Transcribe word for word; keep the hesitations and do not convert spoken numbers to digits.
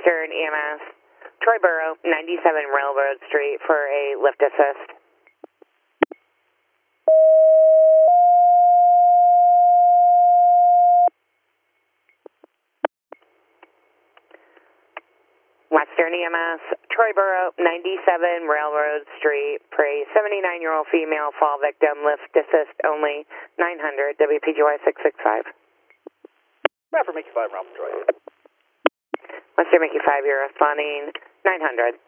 Western E M S, Troy Borough, ninety-seven Railroad Street for a lift assist. Western E M S, Troy Borough, ninety-seven Railroad Street for a seventy-nine-year-old female fall victim, lift assist only, nine hundred, W P G Y six six five. Bradford, Mickey five, Ralph, Troy. Western Mickey five, you're responding, nine hundred.